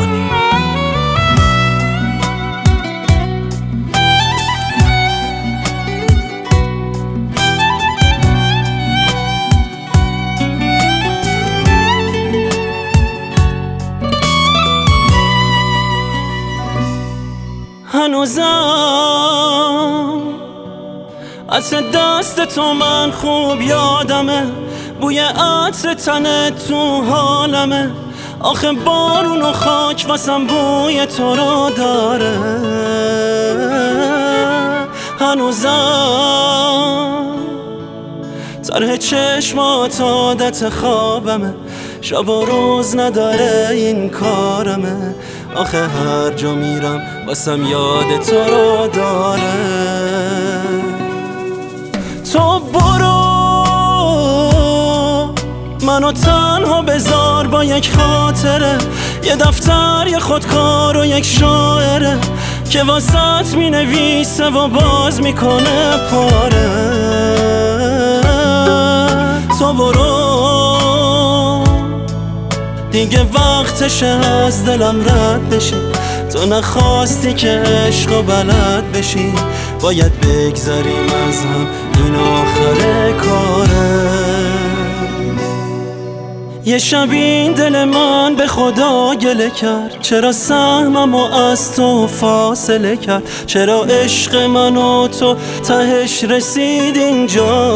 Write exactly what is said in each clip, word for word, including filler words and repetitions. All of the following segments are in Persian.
زمانی. هنوزم از دست تو من خوب یادمه، بوی عطر تنت تو حالمه. آخه بارون و خاک واسم بوی تو رو داره. هنوزم طرح چشمات عادت خوابمه، شب و روز نداره این کارمه. آخه هر جا میرم واسم یاد تو رو داره. تو برو منو تنها بذار با یک خاطره، یه دفتر یه خودکار و یک شاعره که واسط می نویسه و باز میکنه پاره. تو برو دیگه وقتشه از دلم رد بشی، تو نخواستی که عشقو بلد بشی. باید بگذاریم از هم این آخر کاره. یه شب این دل من به خدا گله کرد، چرا سهممو از تو فاصله کرد؟ چرا عشق من و تو تهش رسید اینجا؟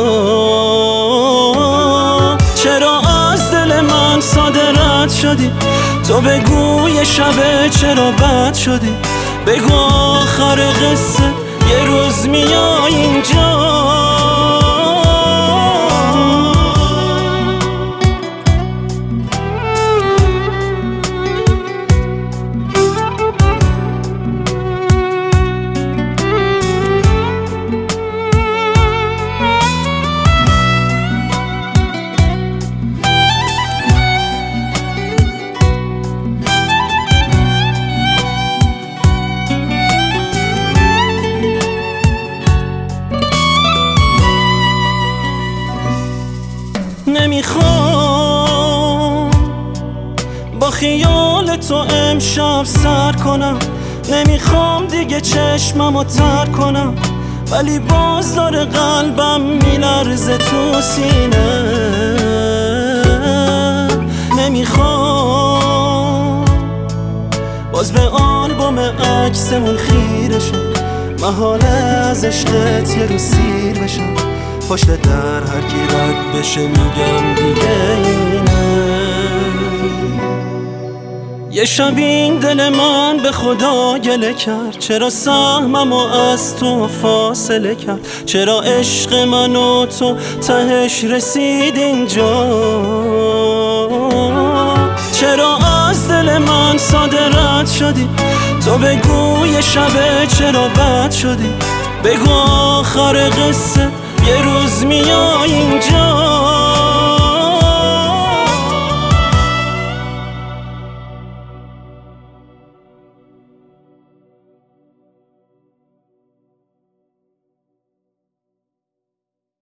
چرا از دل من ساده رد شدی؟ تو بگو یه شبه چرا بد شدی؟ بگو آخر قصه یه روز میای اینجا. نمیخوام با خیال تو امشب سر کنم، نمیخوام دیگه چشممو تر کنم، ولی باز داره قلبم میلرزه تو سینه. نمیخوام باز به آلبوم عکسمون خیره شم، محاله از عشقت یه رو سیر بشم. پشت در هر کی رد بشه میگم دیگه اینه. یه شب این دل من به خدا گله کرد، چرا سهممو از تو فاصله کرد؟ چرا عشق من و تو تهش رسید اینجا؟ چرا از دل من ساده رد شدی؟ تو بگو یه شبه چرا بد شدی؟ بگو آخر قصه یه روز میای اینجا.